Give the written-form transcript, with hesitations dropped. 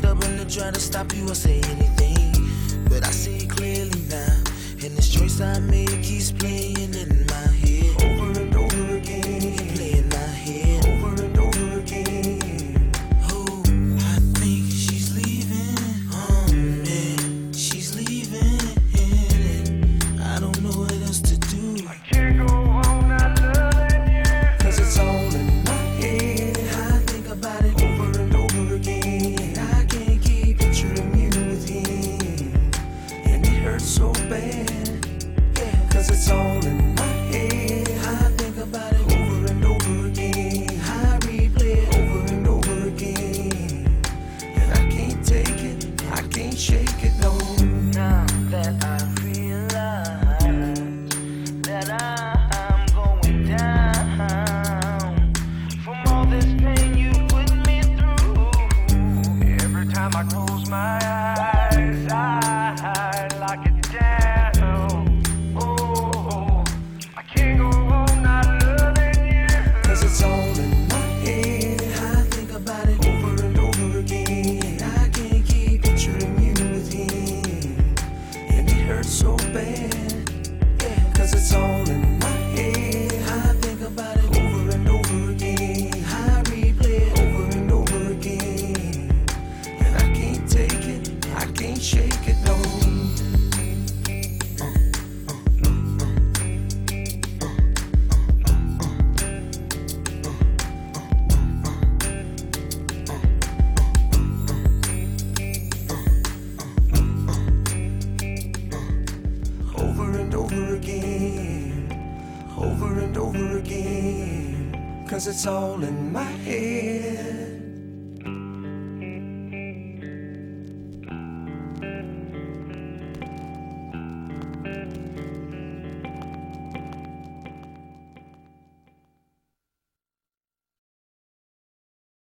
stubborn to try to stop you or say anything, but I see it clearly now, and this choice I made keeps playing in my head over and over again. Play in my head over and over again. Oh, I think she's leaving. Oh man, she's leaving. I don't know what else to do. I can't go on not loving you, 'Cause it's all in my head. I think about it over and over again. I can't keep picturing you with him, and it hurts so bad. Yeah, 'cause it's all in my head. I think about it over and over again. I replay it over and over again, and I can't take it, I can't shake it, no. now that I realize that I'm going down from all this pain you put me through. Every time I close my eyes, I lock it down. Oh, I can't go on not loving you, 'Cause it's all in my head. I think about it over and over again. I can't keep picturing you with him, and it hurts so bad. Yeah, 'cause it's all in my head. I think about it over and over again. I replay it over and over again, and I can't take it, I can't shake it, no. Over and over again, over and over again, 'cause it's all in my head.